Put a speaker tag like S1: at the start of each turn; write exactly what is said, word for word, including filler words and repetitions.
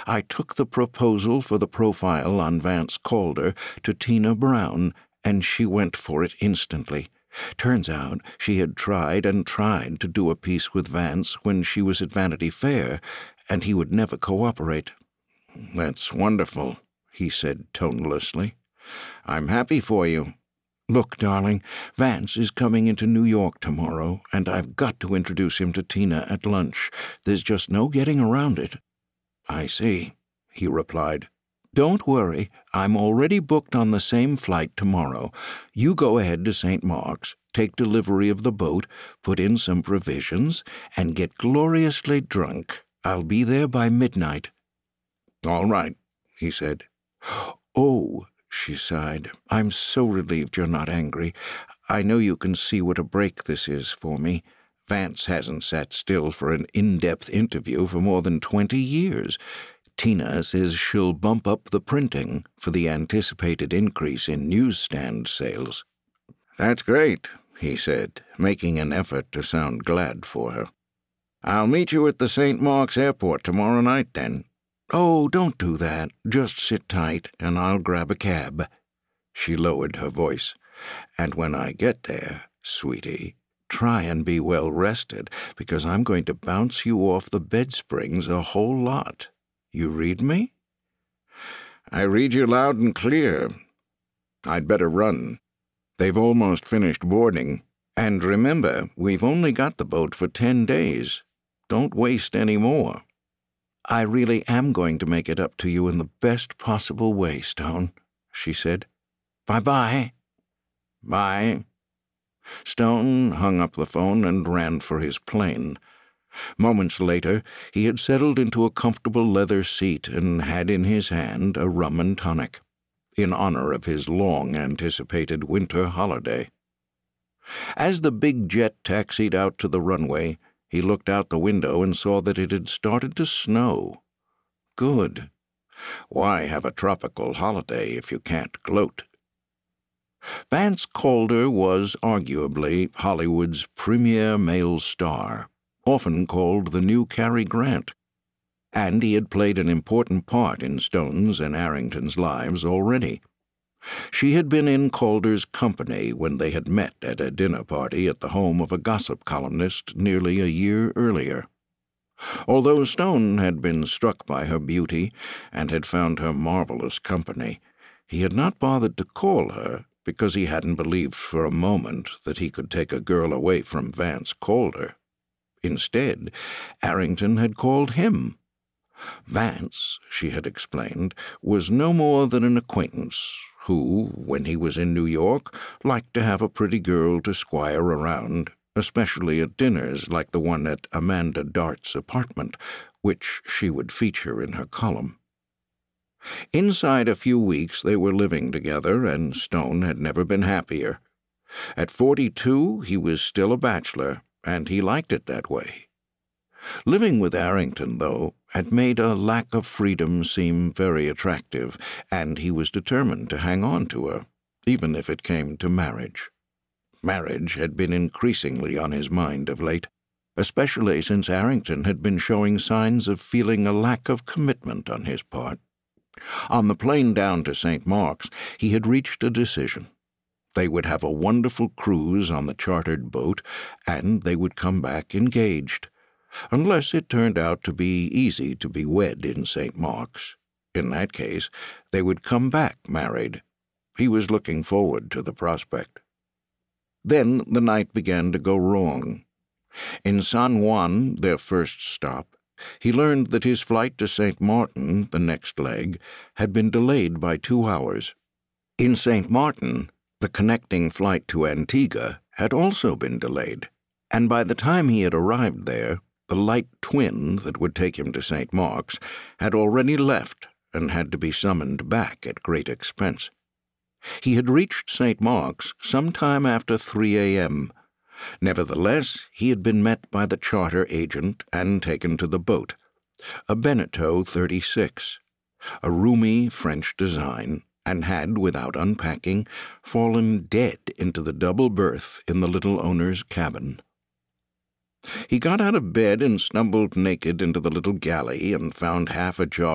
S1: I took the proposal for the profile on Vance Calder to Tina Brown, and she went for it instantly. Turns out she had tried and tried to do a piece with Vance when she was at Vanity Fair, and he would never cooperate. "That's wonderful," he said tonelessly. "I'm happy for you. Look, darling, Vance is coming into New York tomorrow, and I've got to introduce him to Tina at lunch. There's just no getting around it." "I see," he replied. "Don't worry. I'm already booked on the same flight tomorrow. You go ahead to Saint Mark's, take delivery of the boat, put in some provisions, and get gloriously drunk. I'll be there by midnight." "All right," he said. "Oh," she sighed, "I'm so relieved you're not angry. I know you can see what a break this is for me. Vance hasn't sat still for an in-depth interview for more than twenty years. Tina says she'll bump up the printing for the anticipated increase in newsstand sales." "That's great," he said, making an effort to sound glad for her. "I'll meet you at the Saint Mark's airport tomorrow night, then." "Oh, don't do that. Just sit tight, and I'll grab a cab." She lowered her voice. "And when I get there, sweetie, try and be well rested, because I'm going to bounce you off the bed springs a whole lot. You read me?" "I read you loud and clear. I'd better run. They've almost finished boarding. And remember, we've only got the boat for ten days. Don't waste any more." "I really am going to make it up to you in the best possible way, Stone," she said. "Bye-bye." "Bye." Stone hung up the phone and ran for his plane. Moments later, he had settled into a comfortable leather seat and had in his hand a rum and tonic, in honor of his long-anticipated winter holiday. As the big jet taxied out to the runway, he looked out the window and saw that it had started to snow. Good. Why have a tropical holiday if you can't gloat? Vance Calder was arguably Hollywood's premier male star, often called the new Cary Grant, and he had played an important part in Stone's and Arrington's lives already. She had been in Calder's company when they had met at a dinner party at the home of a gossip columnist nearly a year earlier. Although Stone had been struck by her beauty and had found her marvelous company, he had not bothered to call her because he hadn't believed for a moment that he could take a girl away from Vance Calder. Instead, Arrington had called him. Vance, she had explained, was no more than an acquaintance who, when he was in New York, liked to have a pretty girl to squire around, especially at dinners like the one at Amanda Dart's apartment, which she would feature in her column. Inside a few weeks they were living together, and Stone had never been happier. At forty-two he was still a bachelor, and he liked it that way. Living with Arrington, though, had made a lack of freedom seem very attractive, and he was determined to hang on to her, even if it came to marriage. Marriage had been increasingly on his mind of late, especially since Arrington had been showing signs of feeling a lack of commitment on his part. On the plane down to Saint Mark's, he had reached a decision. They would have a wonderful cruise on the chartered boat, and they would come back engaged, unless it turned out to be easy to be wed in Saint Mark's. In that case, they would come back married. He was looking forward to the prospect. Then the night began to go wrong. In San Juan, their first stop, he learned that his flight to Saint Martin, the next leg, had been delayed by two hours. In Saint Martin, the connecting flight to Antigua had also been delayed, and by the time he had arrived there, the light twin that would take him to Saint Mark's had already left and had to be summoned back at great expense. He had reached Saint Mark's some time after three a.m. Nevertheless, he had been met by the charter agent and taken to the boat, a Beneteau thirty-six, a roomy French design, and had, without unpacking, fallen dead into the double berth in the little owner's cabin. He got out of bed and stumbled naked into the little galley and found half a jar